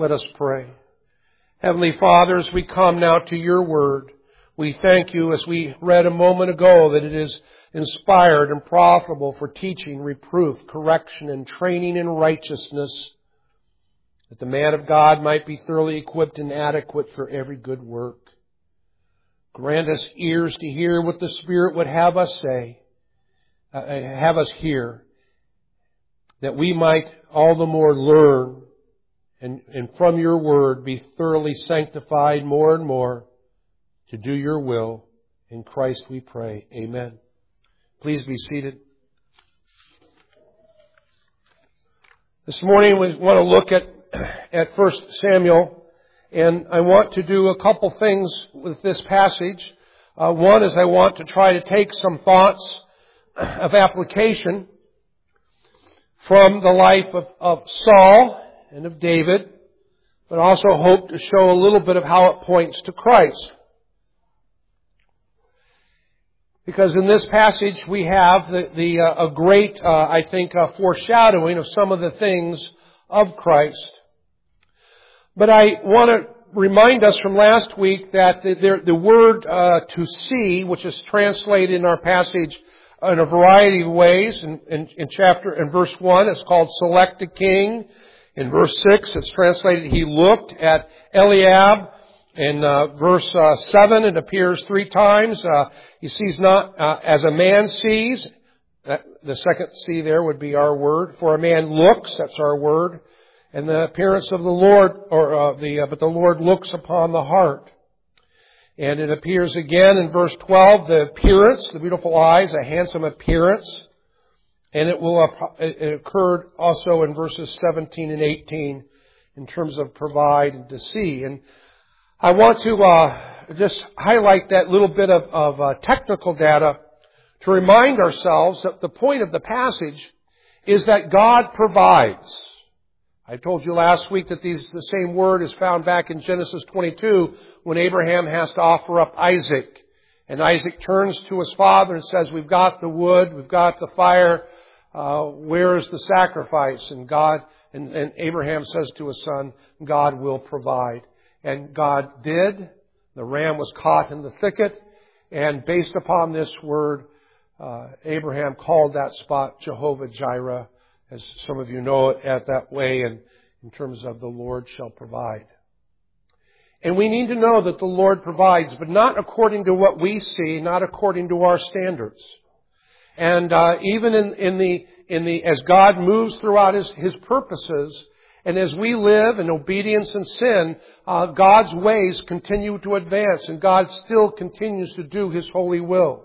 Let us pray. Heavenly Father, as we come now to your word, we thank you, as we read a moment ago, that it is inspired and profitable for teaching, reproof, correction, and training in righteousness, that the man of God might be thoroughly equipped and adequate for every good work. Grant us ears to hear what the Spirit would have us say, have us hear, that we might all the more learn and from your word be thoroughly sanctified more and more to do your will. In Christ we pray. Amen. Please be seated. This morning we want to look at 1 Samuel, and I want to do a couple things with this passage. One is I want to try to take some thoughts of application from the life of Saul and of David, but also hope to show a little bit of how it points to Christ. Because in this passage we have a great, foreshadowing of some of the things of Christ. But I want to remind us from last week that the word to see, which is translated in our passage in a variety of ways, in verse 1 it's called select a king. In verse 6 it's translated he looked at Eliab. In verse 7 it appears 3 times. He sees not as a man sees. The second see there would be our word. For a man looks, that's our word. And the appearance of the Lord, but the Lord looks upon the heart. And it appears again in verse 12, the appearance, the beautiful eyes, a handsome appearance. And it occurred also in verses 17 and 18 in terms of provide and to see. And I want to just highlight that little bit of technical data to remind ourselves that the point of the passage is that God provides. I told you last week that the same word is found back in Genesis 22 when Abraham has to offer up Isaac. And Isaac turns to his father and says, we've got the wood, we've got the fire, where is the sacrifice? And Abraham says to his son, God will provide. And God did. The ram was caught in the thicket. And based upon this word, Abraham called that spot Jehovah Jireh, as some of you know it at that way, and in terms of the Lord shall provide. And we need to know that the Lord provides, but not according to what we see, not according to our standards. And even as God moves throughout His purposes, and as we live in obedience and sin, God's ways continue to advance, and God still continues to do His holy will.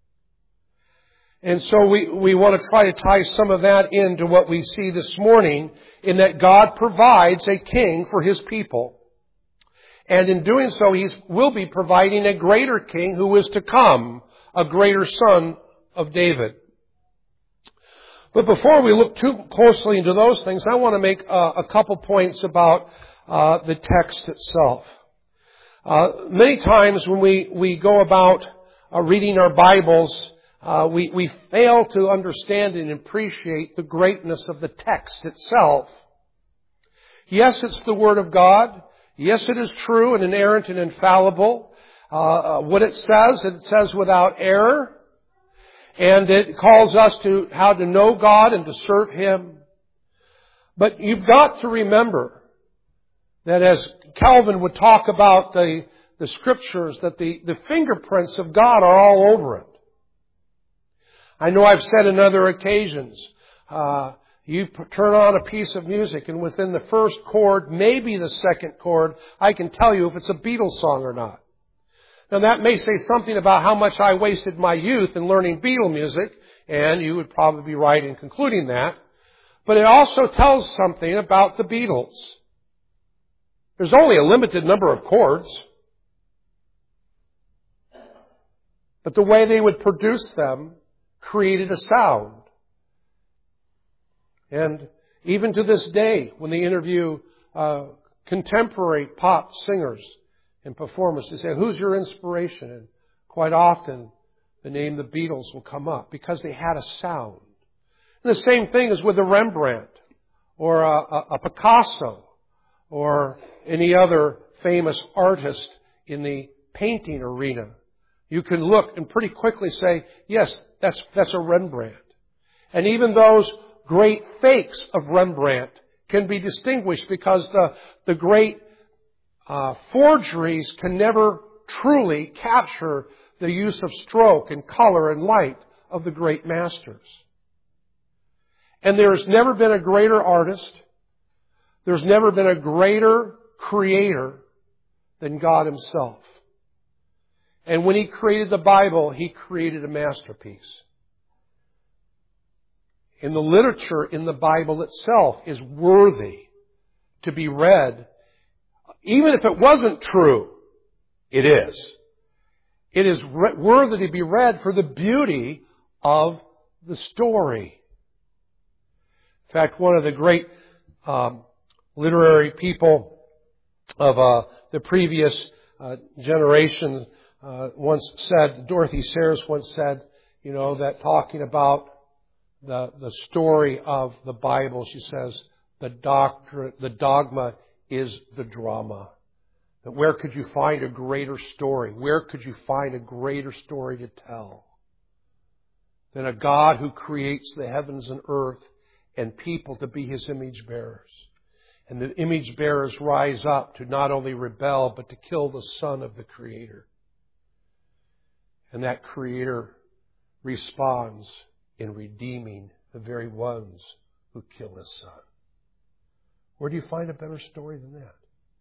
And so we want to try to tie some of that into what we see this morning, in that God provides a king for His people. And in doing so, He will be providing a greater king who is to come, a greater son of David. But before we look too closely into those things, I want to make a couple points about the text itself. Many times when we go about reading our Bibles, we fail to understand and appreciate the greatness of the text itself. Yes, it's the Word of God. Yes, it is true and inerrant and infallible. What it says without error. And it calls us to how to know God and to serve Him. But you've got to remember that as Calvin would talk about the Scriptures, that the fingerprints of God are all over it. I know I've said on other occasions, you turn on a piece of music and within the first chord, maybe the second chord, I can tell you if it's a Beatles song or not. Now that may say something about how much I wasted my youth in learning Beatle music, and you would probably be right in concluding that. But it also tells something about the Beatles. There's only a limited number of chords. But the way they would produce them created a sound. And even to this day, when they interview contemporary pop singers and performers, they say, who's your inspiration? And quite often the name the Beatles will come up because they had a sound. And the same thing is with a Rembrandt or a Picasso or any other famous artist in the painting arena. You can look and pretty quickly say, yes, that's a Rembrandt. And even those great fakes of Rembrandt can be distinguished because the great forgeries can never truly capture the use of stroke and color and light of the great masters. And there's never been a greater artist, there's never been a greater creator than God Himself. And when He created the Bible, He created a masterpiece. And the literature in the Bible itself is worthy to be read. Even if it wasn't true, it is. It is worthy to be read for the beauty of the story. In fact, one of the great literary people of the previous generation once said, Dorothy Sayers once said, that talking about the story of the Bible, she says, the dogma is the drama. That where could you find a greater story? Where could you find a greater story to tell than a God who creates the heavens and earth and people to be His image bearers? And the image bearers rise up to not only rebel, but to kill the Son of the Creator. And that Creator responds in redeeming the very ones who kill His Son. Where do you find a better story than that?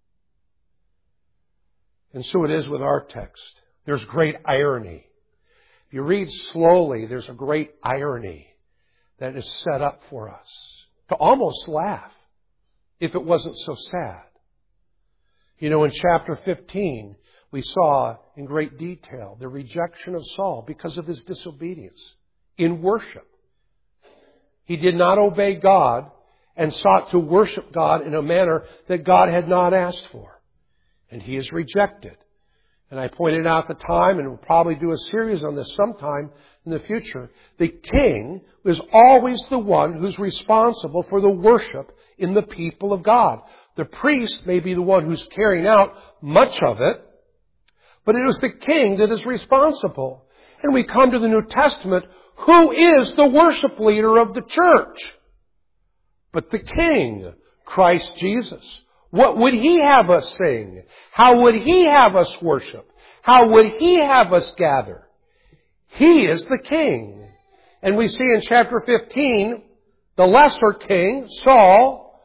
And so it is with our text. There's great irony. If you read slowly, there's a great irony that is set up for us to almost laugh if it wasn't so sad. In chapter 15, we saw in great detail the rejection of Saul because of his disobedience in worship. He did not obey God and sought to worship God in a manner that God had not asked for. And he is rejected. And I pointed out at the time, and we'll probably do a series on this sometime in the future, the king is always the one who's responsible for the worship in the people of God. The priest may be the one who's carrying out much of it, but it is the king that is responsible. And we come to the New Testament, who is the worship leader of the church? But the king, Christ Jesus. What would He have us sing? How would He have us worship? How would He have us gather? He is the king. And we see in chapter 15, the lesser king, Saul,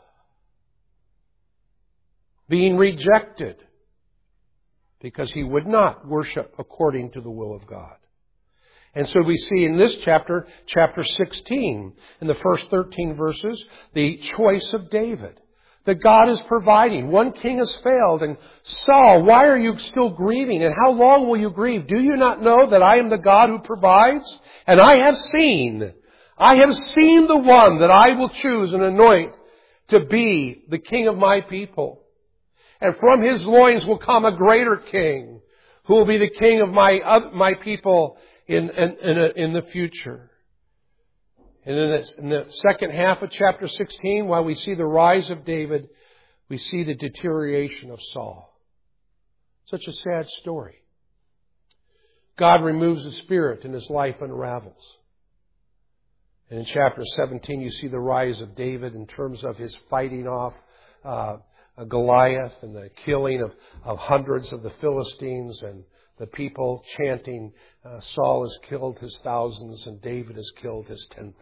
being rejected because he would not worship according to the will of God. And so we see in this chapter 16, in the first 13 verses, the choice of David. That God is providing. One king has failed. And Saul, why are you still grieving? And how long will you grieve? Do you not know that I am the God who provides? And I have seen the one that I will choose and anoint to be the king of my people. And from his loins will come a greater king who will be the king of my people in the future. And in the second half of chapter 16, while we see the rise of David, we see the deterioration of Saul. Such a sad story. God removes His Spirit and his life unravels. And in chapter 17, you see the rise of David in terms of his fighting off Goliath and the killing of hundreds of the Philistines and the people chanting, Saul has killed his thousands and David has killed his 10,000s.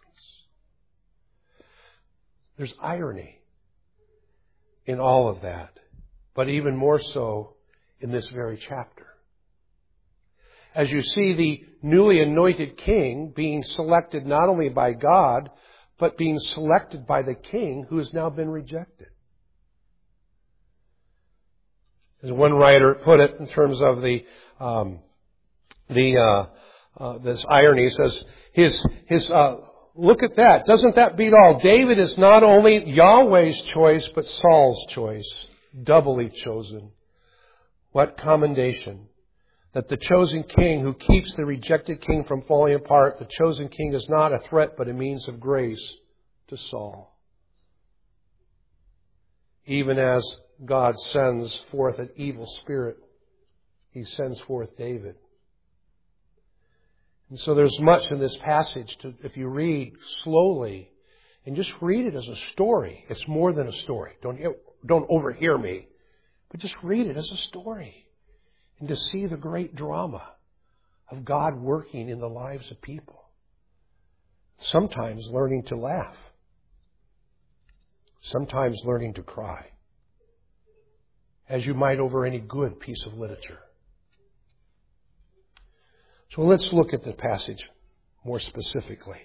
There's irony in all of that, but even more so in this very chapter. As you see the newly anointed king being selected not only by God, but being selected by the king who has now been rejected. As one writer put it in terms of this irony, he says, look at that. Doesn't that beat all? David is not only Yahweh's choice, but Saul's choice. Doubly chosen. What commendation. That the chosen king who keeps the rejected king from falling apart, the chosen king is not a threat, but a means of grace to Saul. Even as God sends forth an evil spirit, He sends forth David. And so there's much in this passage if you read slowly and just read it as a story. It's more than a story. Don't overhear me. But just read it as a story. And to see the great drama of God working in the lives of people. Sometimes learning to laugh. Sometimes learning to cry. As you might over any good piece of literature. So let's look at the passage more specifically.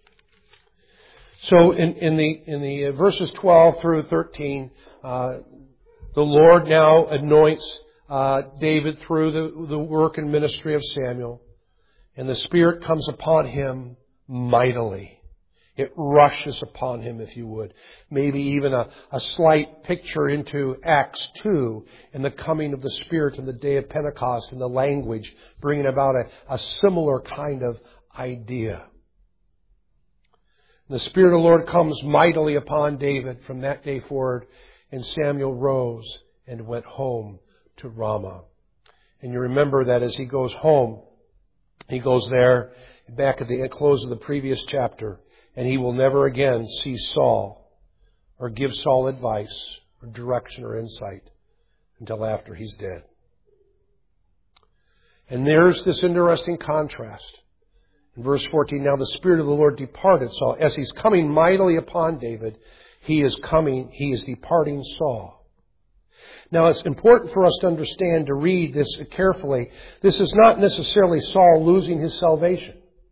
So in the verses 12 through 13, the Lord now anoints David through the work and ministry of Samuel. And the Spirit comes upon him mightily. It rushes upon him, if you would. Maybe even a slight picture into Acts 2 and the coming of the Spirit in the day of Pentecost and the language, bringing about a similar kind of idea. The Spirit of the Lord comes mightily upon David from that day forward, and Samuel rose and went home to Ramah. And you remember that as he goes home, he goes there back at the close of the previous chapter, and he will never again see Saul or give Saul advice or direction or insight until after he's dead. And there's this interesting contrast. In verse 14, now the Spirit of the Lord departed Saul. As he's coming mightily upon David, he is departing Saul. Now it's important for us to understand, to read this carefully. This is not necessarily Saul losing his salvation.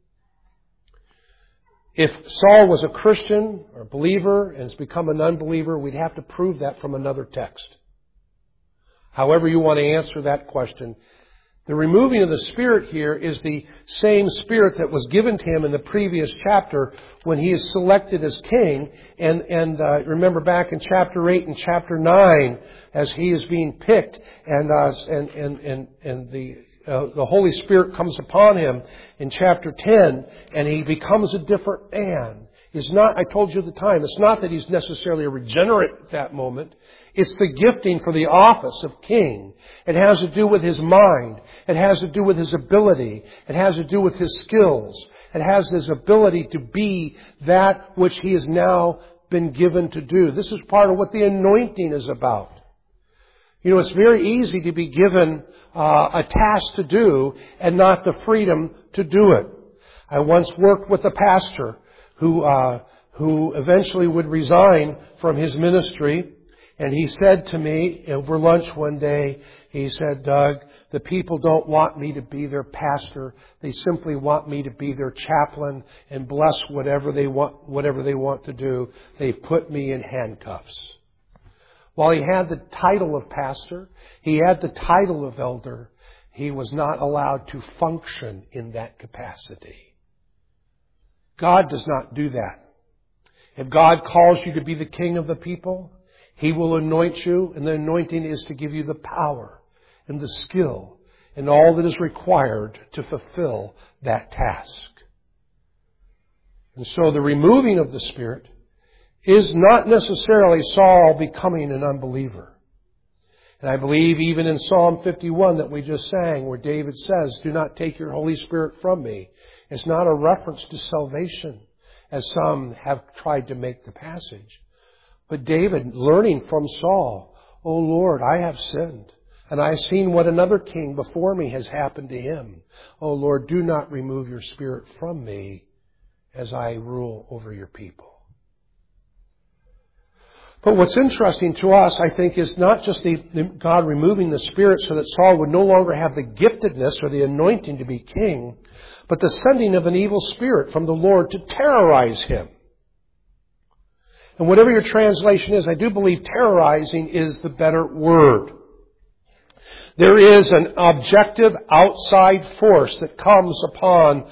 If Saul was a Christian or a believer and has become an unbeliever, we'd have to prove that from another text. However you want to answer that question, the removing of the Spirit here is the same Spirit that was given to him in the previous chapter when he is selected as king. And remember back in chapter 8 and chapter 9, as he is being picked, and the Holy Spirit comes upon him in chapter 10, and he becomes a different man. I told you at the time, it's not that he's necessarily a regenerate at that moment. It's the gifting for the office of king. It has to do with his mind. It has to do with his ability. It has to do with his skills. It has his ability to be that which he has now been given to do. This is part of what the anointing is about. You know, it's very easy to be given a task to do and not the freedom to do it. I once worked with a pastor who eventually would resign from his ministry. And he said to me over lunch one day, he said, Doug, the people don't want me to be their pastor. They simply want me to be their chaplain and bless whatever they want to do. They've put me in handcuffs. While he had the title of pastor, he had the title of elder, he was not allowed to function in that capacity. God does not do that. If God calls you to be the king of the people, He will anoint you, and the anointing is to give you the power and the skill and all that is required to fulfill that task. And so the removing of the Spirit is not necessarily Saul becoming an unbeliever. And I believe even in Psalm 51 that we just sang, where David says, do not take your Holy Spirit from me. It's not a reference to salvation, as some have tried to make the passage. But David, learning from Saul, O Lord, I have sinned, and I have seen what another king before me has happened to him. O Lord, do not remove your Spirit from me as I rule over your people. But what's interesting to us, I think, is not just God removing the Spirit so that Saul would no longer have the giftedness or the anointing to be king, but the sending of an evil spirit from the Lord to terrorize him. And whatever your translation is, I do believe terrorizing is the better word. There is an objective outside force that comes upon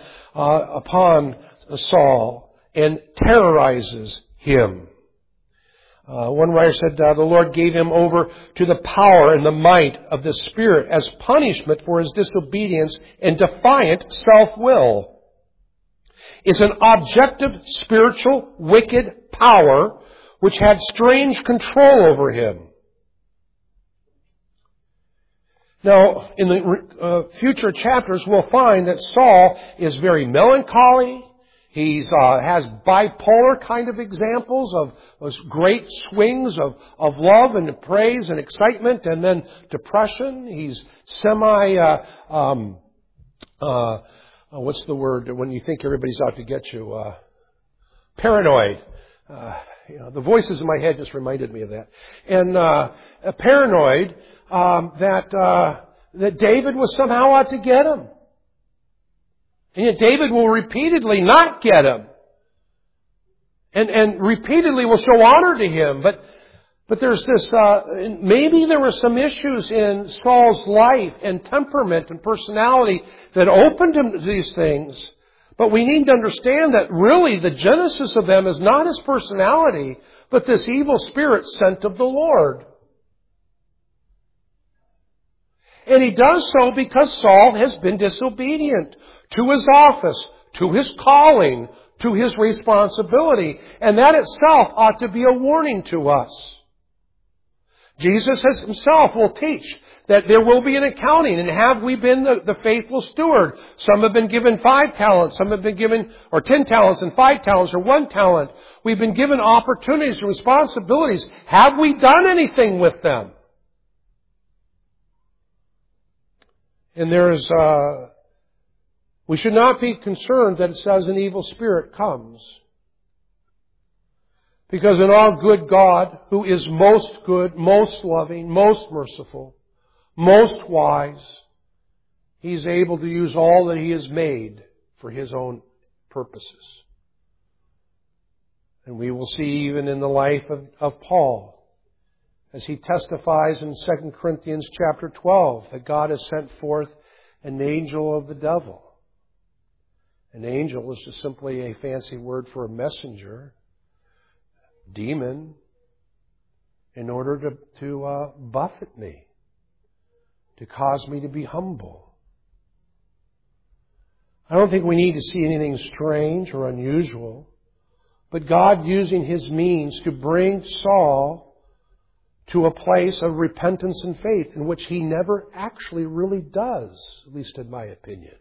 Saul and terrorizes him. One writer said the Lord gave him over to the power and the might of the Spirit as punishment for his disobedience and defiant self-will. It's an objective, spiritual, wicked power which had strange control over him. Now, in the future chapters, we'll find that Saul is very melancholy. He has bipolar kind of examples of those great swings of love and praise and excitement, and then depression. He's what's the word when you think everybody's out to get you? Paranoid. The voices in my head just reminded me of that. And paranoid that David was somehow out to get him. And yet David will repeatedly not get him. And repeatedly will show honor to him. But there's this, maybe there were some issues in Saul's life and temperament and personality that opened him to these things. But we need to understand that really the genesis of them is not his personality, but this evil spirit sent of the Lord. And he does so because Saul has been disobedient to his office, to his calling, to his responsibility. And that itself ought to be a warning to us. Jesus himself will teach that there will be an accounting. And have we been the faithful steward? Some have been given 5 talents. Some have been given, or 10 talents and 5 talents or 1 talent. We've been given opportunities and responsibilities. Have we done anything with them? And we should not be concerned that it says an evil spirit comes. Because in our good God, who is most good, most loving, most merciful, most wise, He's able to use all that He has made for His own purposes. And we will see even in the life of Paul, as he testifies in 2 Corinthians chapter 12, that God has sent forth an angel of the devil. An angel is just simply a fancy word for a messenger, demon, in order to buffet me, to cause me to be humble. I don't think we need to see anything strange or unusual, but God using His means to bring Saul to a place of repentance and faith in which he never actually really does, at least in my opinion.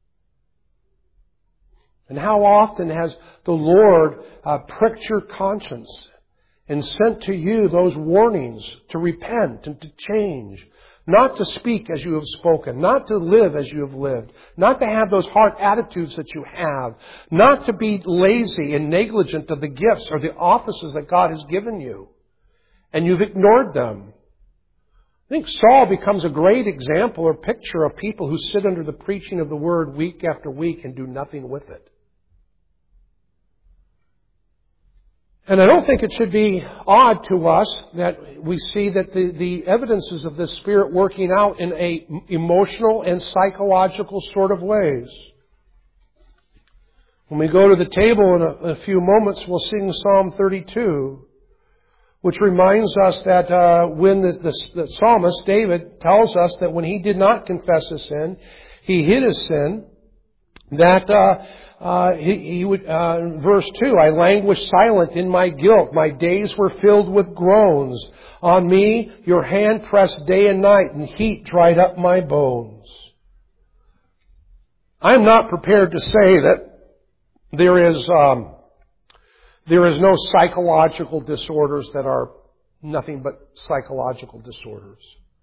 And how often has the Lord pricked your conscience and sent to you those warnings to repent and to change, not to speak as you have spoken, not to live as you have lived, not to have those heart attitudes that you have, not to be lazy and negligent of the gifts or the offices that God has given you. And you've ignored them. I think Saul becomes a great example or picture of people who sit under the preaching of the Word week after week and do nothing with it. And I don't think it should be odd to us that we see that the evidences of this Spirit working out in a emotional and psychological sort of ways. When we go to the table in a few moments, we'll sing Psalm 32. Which reminds us that when the psalmist, David, tells us that when he did not confess his sin, he hid his sin, that he would, verse 2, I languished silent in my guilt. My days were filled with groans. On me your hand pressed day and night, and heat dried up my bones. I am not prepared to say that there is no psychological disorders that are nothing but psychological disorders.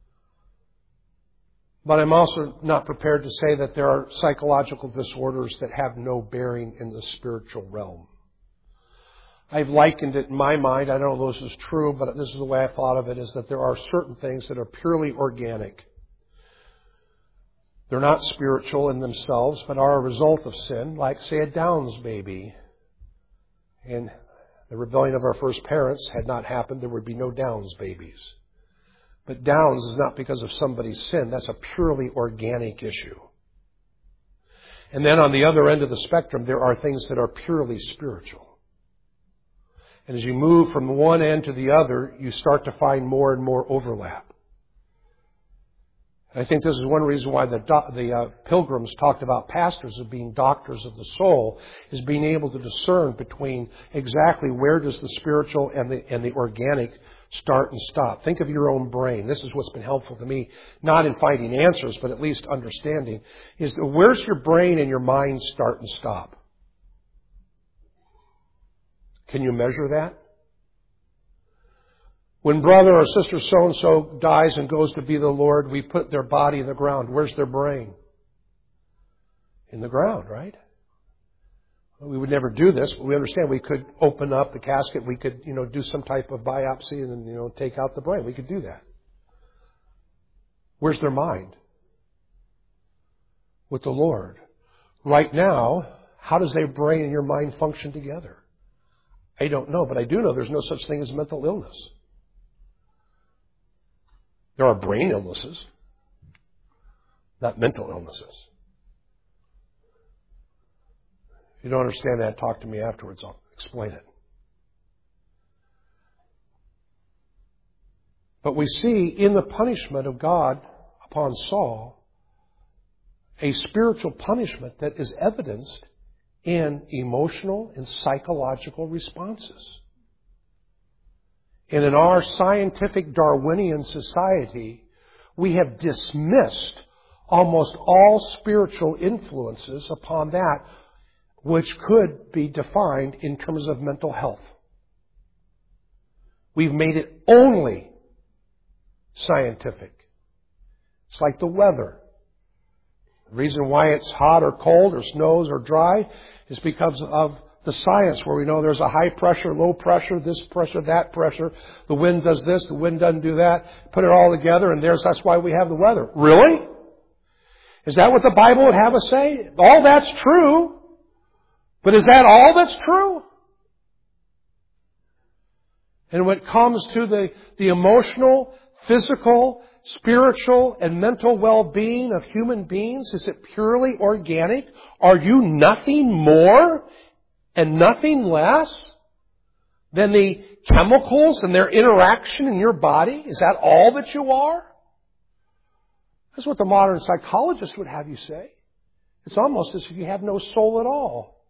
But I'm also not prepared to say that there are psychological disorders that have no bearing in the spiritual realm. I've likened it in my mind, I don't know if this is true, but this is the way I thought of it, is that there are certain things that are purely organic. They're not spiritual in themselves, but are a result of sin, like, say, a Downs baby. And the rebellion of our first parents had not happened, there would be no Downs babies. But Downs is not because of somebody's sin. That's a purely organic issue. And then on the other end of the spectrum, there are things that are purely spiritual. And as you move from one end to the other, you start to find more and more overlap. I think this is one reason why the Pilgrims talked about pastors as being doctors of the soul, is being able to discern between exactly where does the spiritual and the organic start and stop. Think of your own brain. This is what's been helpful to me, not in finding answers, but at least understanding, is where's your brain and your mind start and stop? Can you measure that? When brother or sister so-and-so dies and goes to be the Lord, we put their body in the ground. Where's their brain? In the ground, right? We would never do this, but we understand we could open up the casket. We could, do some type of biopsy and then, take out the brain. We could do that. Where's their mind? With the Lord. Right now, how does their brain and your mind function together? I don't know, but I do know there's no such thing as mental illness. There are brain illnesses, not mental illnesses. If you don't understand that, talk to me afterwards. I'll explain it. But we see in the punishment of God upon Saul a spiritual punishment that is evidenced in emotional and psychological responses. And in our scientific Darwinian society, we have dismissed almost all spiritual influences upon that which could be defined in terms of mental health. We've made it only scientific. It's like the weather. The reason why it's hot or cold or snows or dry is because of the science, where we know there's a high pressure, low pressure, this pressure, that pressure. The wind does this, the wind doesn't do that. Put it all together and that's why we have the weather. Really? Is that what the Bible would have us say? All that's true. But is that all that's true? And when it comes to the emotional, physical, spiritual, and mental well-being of human beings, is it purely organic? Are you nothing more and nothing less than the chemicals and their interaction in your body? Is that all that you are? That's what the modern psychologist would have you say. It's almost as if you have no soul at all.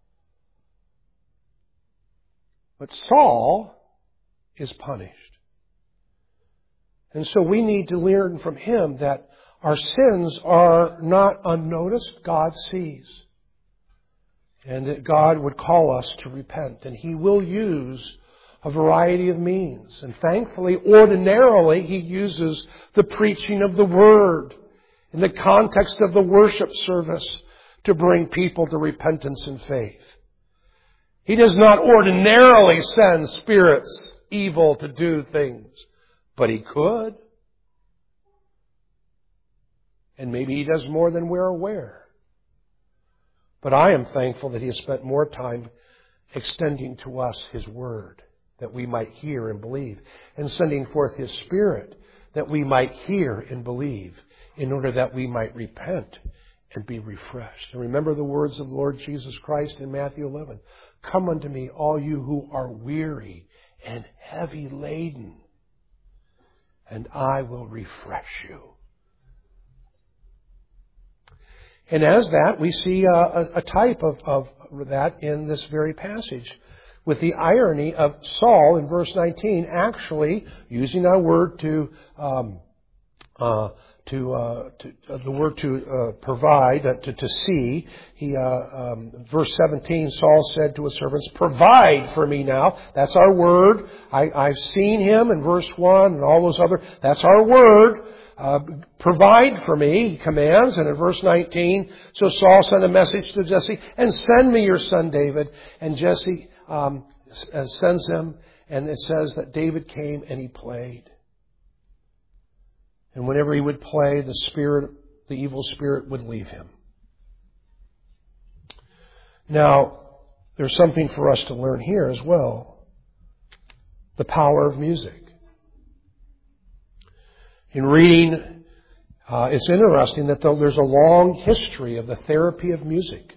But Saul is punished. And so we need to learn from him that our sins are not unnoticed. God sees. And that God would call us to repent. And He will use a variety of means. And thankfully, ordinarily, He uses the preaching of the Word in the context of the worship service to bring people to repentance and faith. He does not ordinarily send spirits evil to do things, but He could. And maybe He does more than we're aware. But I am thankful that He has spent more time extending to us His Word, that we might hear and believe, and sending forth His Spirit, that we might hear and believe, in order that we might repent and be refreshed. And remember the words of the Lord Jesus Christ in Matthew 11. Come unto me, all you who are weary and heavy laden, and I will refresh you. And as that, we see a type of that in this very passage, with the irony of Saul in verse 19 actually using our word to provide, to see. Verse 17, Saul said to his servants, provide for me now. That's our word. I've seen him in verse 1 and all those other. That's our word. Provide for me, he commands. And in verse 19, so Saul sent a message to Jesse, and send me your son David. And Jesse sends him, and it says that David came and he played. And whenever he would play, the evil spirit would leave him. Now, there's something for us to learn here as well. The power of music. In reading, it's interesting that there's a long history of the therapy of music.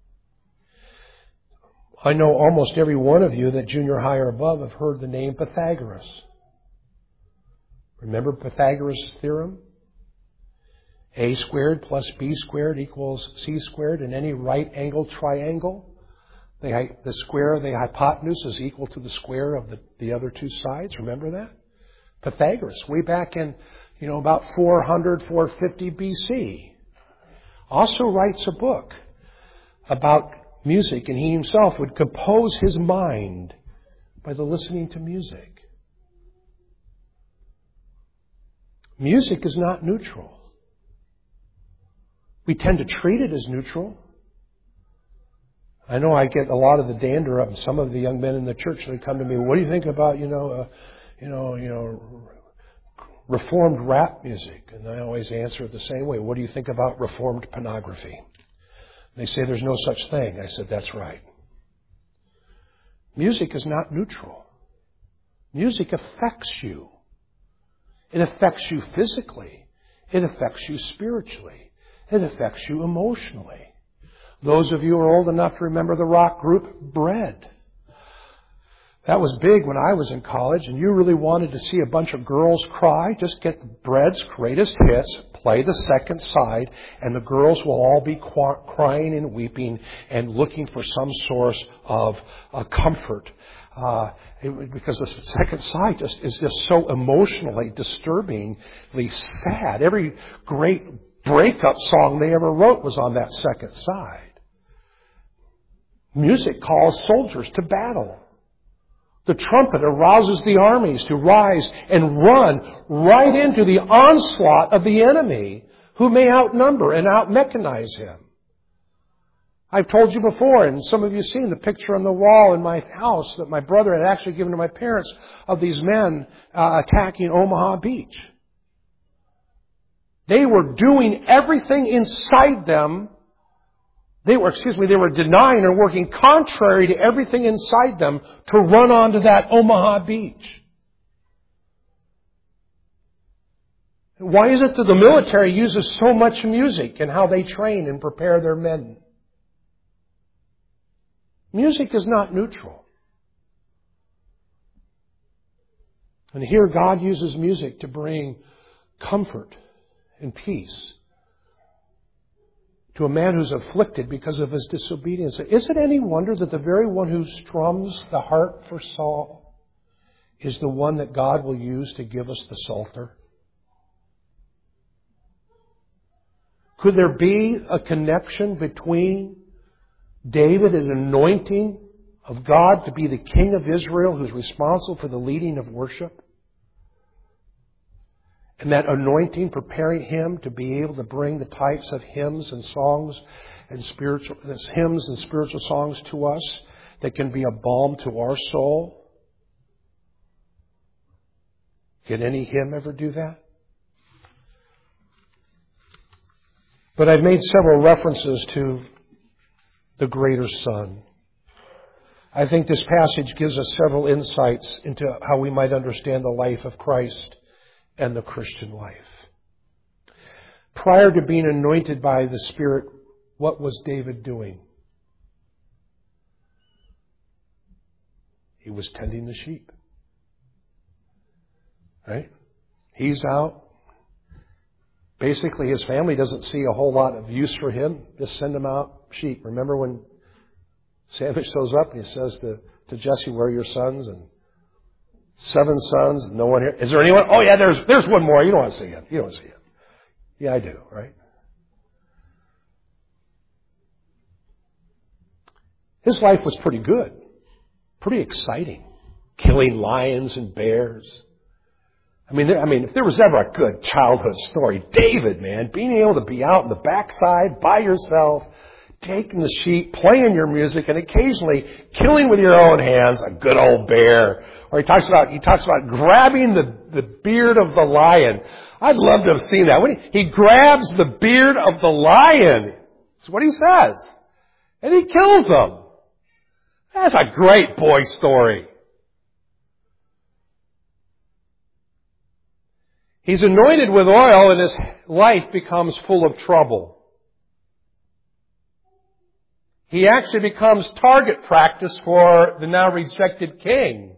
I know almost every one of you that junior high or above have heard the name Pythagoras. Remember Pythagoras' theorem? A squared plus B squared equals C squared in any right-angled triangle. The square of the hypotenuse is equal to the square of the other two sides. Remember that? Pythagoras, way back in, about 400, 450 BC, also writes a book about music, and he himself would compose his mind by the listening to music. Music is not neutral. We tend to treat it as neutral. I know I get a lot of the dander up, and some of the young men in the church, they come to me, what do you think about, Reformed rap music? And I always answer it the same way. What do you think about Reformed pornography? They say there's no such thing. I said, that's right. Music is not neutral. Music affects you. It affects you physically. It affects you spiritually. It affects you emotionally. Those of you who are old enough to remember the rock group Bread. That was big when I was in college, and you really wanted to see a bunch of girls cry. Just get Bread's greatest hits, play the second side, and the girls will all be crying and weeping and looking for some source of comfort. Because the second side is just so emotionally, disturbingly sad. Every great breakup song they ever wrote was on that second side. Music calls soldiers to battle. The trumpet arouses the armies to rise and run right into the onslaught of the enemy who may outnumber and out-mechanize him. I've told you before, and some of you have seen the picture on the wall in my house that my brother had actually given to my parents of these men attacking Omaha Beach. They were doing everything inside them. They were denying or working contrary to everything inside them to run onto that Omaha beach. Why is it that the military uses so much music in how they train and prepare their men? Music is not neutral. And here God uses music to bring comfort and peace to a man who's afflicted because of his disobedience. Is it any wonder that the very one who strums the harp for Saul is the one that God will use to give us the Psalter? Could there be a connection between David, an anointing of God to be the king of Israel who's responsible for the leading of worship, and that anointing preparing him to be able to bring the types of hymns and songs and spiritual songs to us that can be a balm to our soul? Can any hymn ever do that? But I've made several references to the greater Son. I think this passage gives us several insights into how we might understand the life of Christ and the Christian life. Prior to being anointed by the Spirit, what was David doing? He was tending the sheep. Right? He's out. Basically, his family doesn't see a whole lot of use for him. Just send him out sheep. Remember when Samuel shows up and he says to Jesse, where are your sons? And 7 sons, no one here. Is there anyone? Oh yeah, there's one more. You don't want to see him. You don't want to see him. Yeah, I do, right? His life was pretty good. Pretty exciting. Killing lions and bears. I mean, if there was ever a good childhood story, David, man, being able to be out in the backside by yourself, taking the sheep, playing your music, and occasionally killing with your own hands a good old bear. Or he talks about grabbing the beard of the lion. I'd love to have seen that. When he grabs the beard of the lion, that's what he says, and he kills him. That's a great boy story. He's anointed with oil and his life becomes full of trouble. He actually becomes target practice for the now rejected king.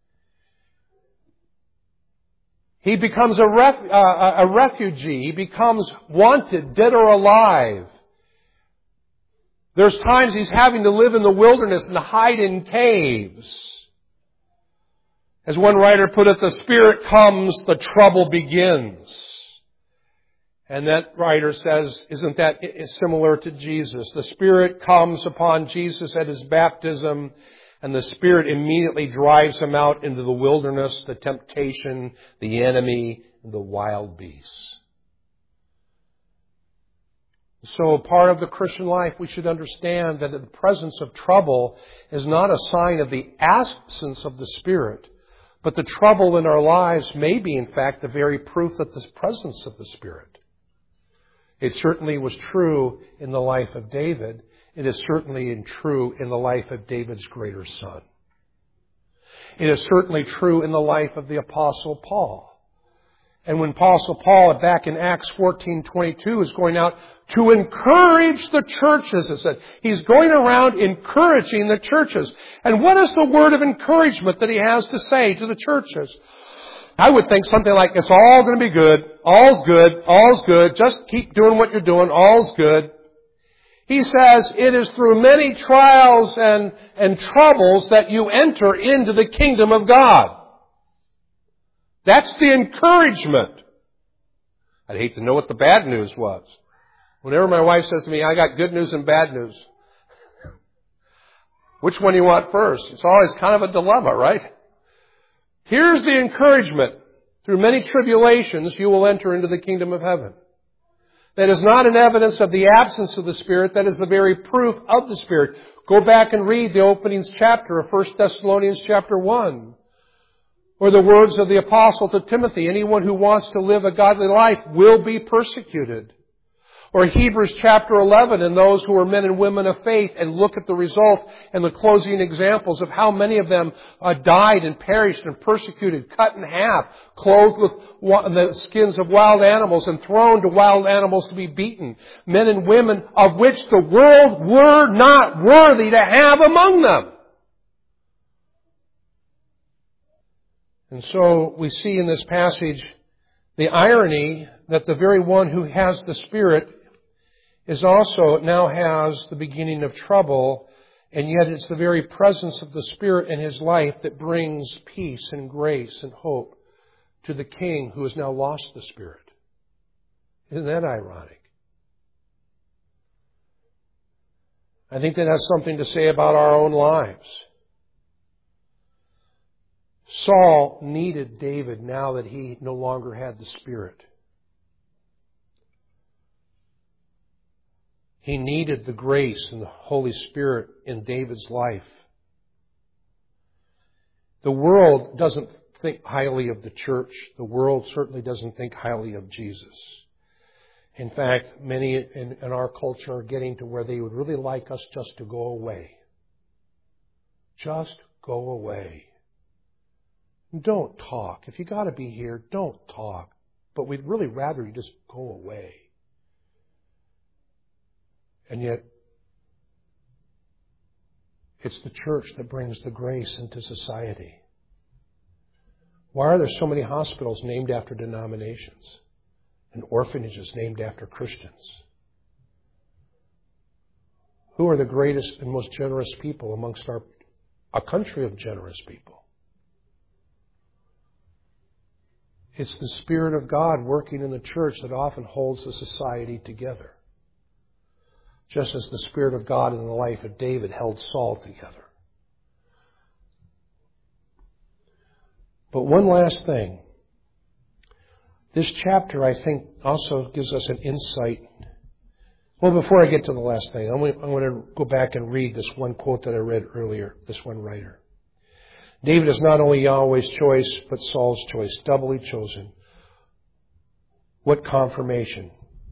He becomes a refugee. He becomes wanted, dead or alive. There's times he's having to live in the wilderness and hide in caves. As one writer put it, the Spirit comes, the trouble begins. And that writer says, isn't that similar to Jesus? The Spirit comes upon Jesus at His baptism, and the Spirit immediately drives Him out into the wilderness, the temptation, the enemy, and the wild beasts. So part of the Christian life, we should understand that the presence of trouble is not a sign of the absence of the Spirit, but the trouble in our lives may be, in fact, the very proof of the presence of the Spirit. It certainly was true in the life of David. It is certainly true in the life of David's greater son. It is certainly true in the life of the Apostle Paul. And when Apostle Paul, back in Acts 14:22, is going out to encourage the churches, it said, he's going around encouraging the churches. And what is the word of encouragement that he has to say to the churches? I would think something like, it's all going to be good. All's good. All's good. Just keep doing what you're doing. All's good. He says, it is through many trials and troubles that you enter into the kingdom of God. That's the encouragement. I'd hate to know what the bad news was. Whenever my wife says to me, I got good news and bad news, which one do you want first? It's always kind of a dilemma, right? Here's the encouragement. Through many tribulations, you will enter into the kingdom of heaven. That is not an evidence of the absence of the Spirit. That is the very proof of the Spirit. Go back and read the opening chapter of 1 Thessalonians chapter 1. Or the words of the apostle to Timothy, anyone who wants to live a godly life will be persecuted. Or Hebrews chapter 11, and those who are men and women of faith, and look at the result and the closing examples of how many of them died and perished and persecuted, cut in half, clothed with the skins of wild animals and thrown to wild animals to be beaten. Men and women of which the world were not worthy to have among them. And so we see in this passage the irony that the very one who has the Spirit is also now has the beginning of trouble, and yet it's the very presence of the Spirit in his life that brings peace and grace and hope to the king who has now lost the Spirit. Isn't that ironic? I think that has something to say about our own lives. Saul needed David now that he no longer had the Spirit. He needed the grace and the Holy Spirit in David's life. The world doesn't think highly of the church. The world certainly doesn't think highly of Jesus. In fact, many in our culture are getting to where they would really like us just to go away. Just go away. Don't talk. If you got to be here, don't talk. But we'd really rather you just go away. And yet, it's the church that brings the grace into society. Why are there so many hospitals named after denominations and orphanages named after Christians? Who are the greatest and most generous people amongst a country of generous people? It's the Spirit of God working in the church that often holds the society together. Just as the Spirit of God in the life of David held Saul together. But one last thing. This chapter, I think, also gives us an insight. Well, before I get to the last thing, I'm going to go back and read this one quote that I read earlier, this one writer. David is not only Yahweh's choice, but Saul's choice, doubly chosen. What confirmation.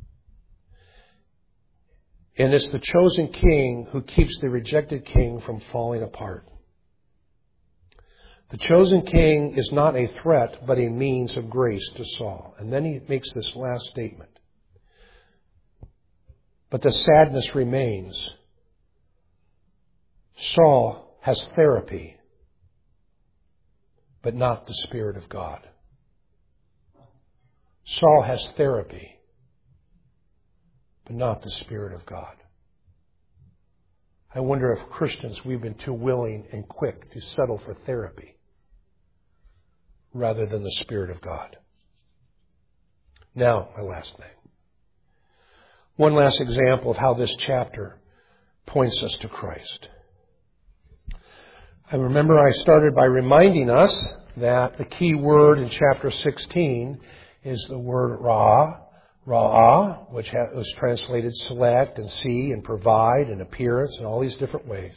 And it's the chosen king who keeps the rejected king from falling apart. The chosen king is not a threat, but a means of grace to Saul. And then he makes this last statement. But the sadness remains. Saul has therapy, but not the Spirit of God. Saul has therapy, but not the Spirit of God. I wonder if Christians, we've been too willing and quick to settle for therapy rather than the Spirit of God. Now, my last thing. One last example of how this chapter points us to Christ. I remember I started by reminding us that the key word in chapter 16 is the word ra'ah, which was translated select and see and provide and appearance in all these different ways.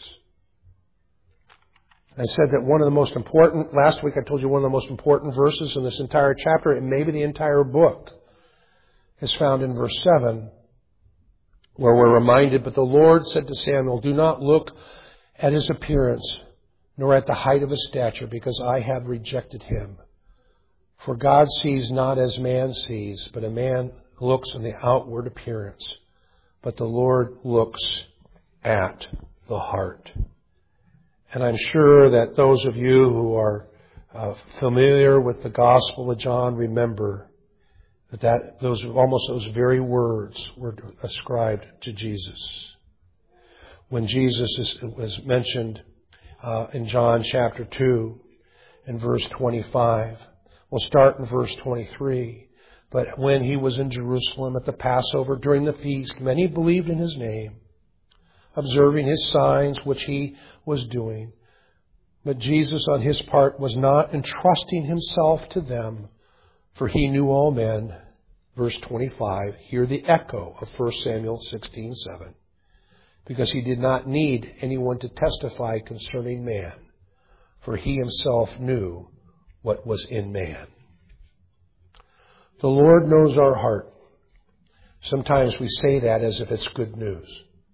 I said that one of the most important, last week I told you one of the most important verses in this entire chapter, and maybe the entire book, is found in verse 7, where we're reminded, but the Lord said to Samuel, do not look at his appearance, nor at the height of his stature, because I have rejected him. For God sees not as man sees, but a man looks on the outward appearance, but the Lord looks at the heart. And I'm sure that those of you who are familiar with the Gospel of John remember that those very words were ascribed to Jesus. When Jesus was mentioned in John chapter 2 in verse 25. We'll start in verse 23. But when he was in Jerusalem at the Passover during the feast, many believed in his name, observing his signs which he was doing. But Jesus on his part was not entrusting himself to them, for he knew all men. Verse 25, hear the echo of 1 Samuel 16:7. Because he did not need anyone to testify concerning man, for he himself knew what was in man. The Lord knows our heart. Sometimes we say that as if it's good news.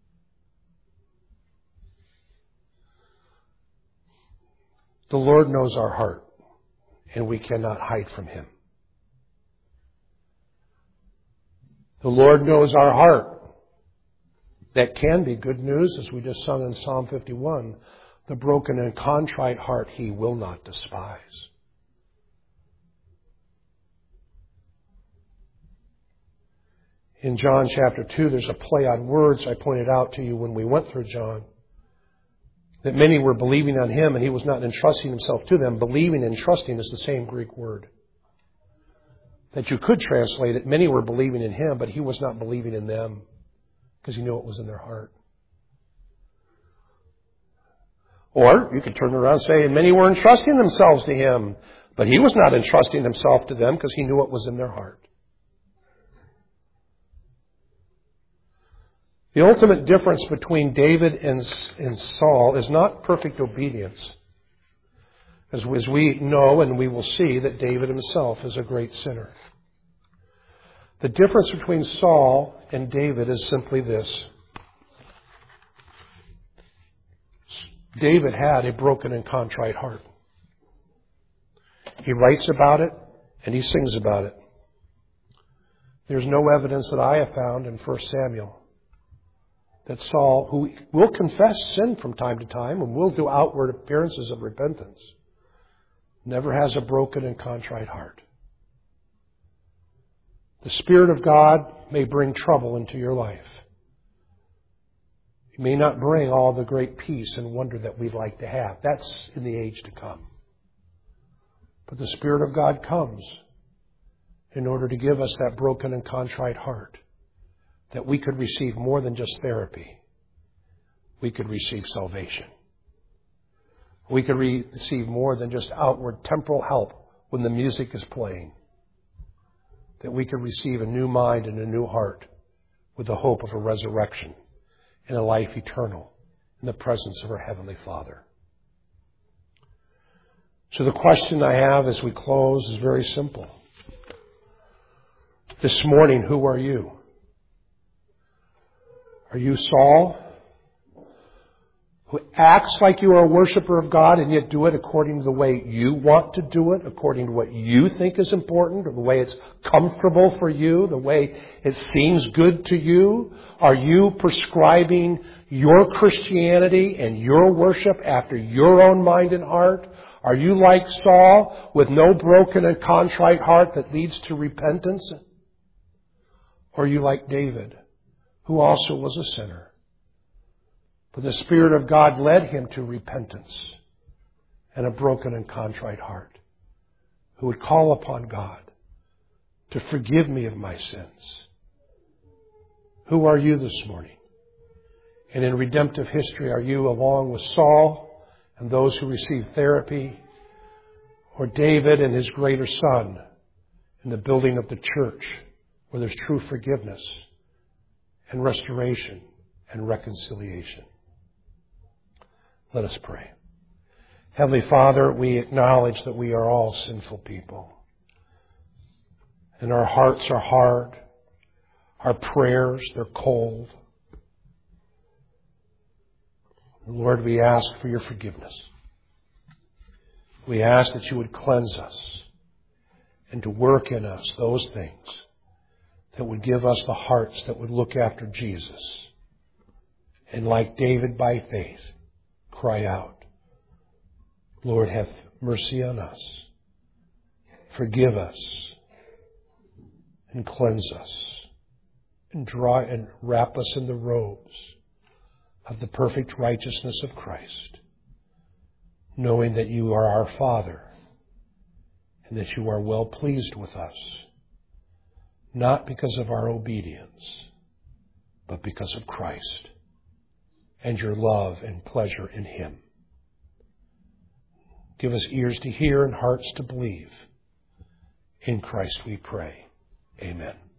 The Lord knows our heart, and we cannot hide from him. The Lord knows our heart. That can be good news, as we just sung in Psalm 51. The broken and contrite heart he will not despise. In John chapter 2, there's a play on words I pointed out to you when we went through John. That many were believing on him and he was not entrusting himself to them. Believing and trusting is the same Greek word. That you could translate it, many were believing in him, but he was not believing in them. Because he knew what was in their heart. Or you could turn around and say, and many were entrusting themselves to him, but he was not entrusting himself to them because he knew what was in their heart. The ultimate difference between David and Saul is not perfect obedience. As we know and we will see that David himself is a great sinner. The difference between Saul and David is simply this. David had a broken and contrite heart. He writes about it and he sings about it. There's no evidence that I have found in 1 Samuel that Saul, who will confess sin from time to time and will do outward appearances of repentance, never has a broken and contrite heart. The Spirit of God may bring trouble into your life. He may not bring all the great peace and wonder that we'd like to have. That's in the age to come. But the Spirit of God comes in order to give us that broken and contrite heart, that we could receive more than just therapy. We could receive salvation. We could receive more than just outward temporal help when the music is playing. That we could receive a new mind and a new heart with the hope of a resurrection and a life eternal in the presence of our Heavenly Father. So the question I have as we close is very simple. This morning, who are you? Are you Saul, who acts like you are a worshiper of God and yet do it according to the way you want to do it, according to what you think is important, or the way it's comfortable for you, the way it seems good to you? Are you prescribing your Christianity and your worship after your own mind and heart? Are you like Saul with no broken and contrite heart that leads to repentance? Or are you like David, who also was a sinner? But the Spirit of God led him to repentance and a broken and contrite heart, who would call upon God to forgive me of my sins. Who are you this morning? And in redemptive history, are you along with Saul and those who received therapy, or David and his greater son in the building of the church where there's true forgiveness and restoration and reconciliation? Let us pray. Heavenly Father, we acknowledge that we are all sinful people. And our hearts are hard. Our prayers, they're cold. Lord, we ask for your forgiveness. We ask that you would cleanse us and to work in us those things that would give us the hearts that would look after Jesus. And like David by faith, cry out, Lord, have mercy on us. Forgive us and cleanse us and draw and wrap us in the robes of the perfect righteousness of Christ, knowing that you are our Father and that you are well pleased with us, not because of our obedience, but because of Christ and your love and pleasure in Him. Give us ears to hear and hearts to believe. In Christ we pray. Amen.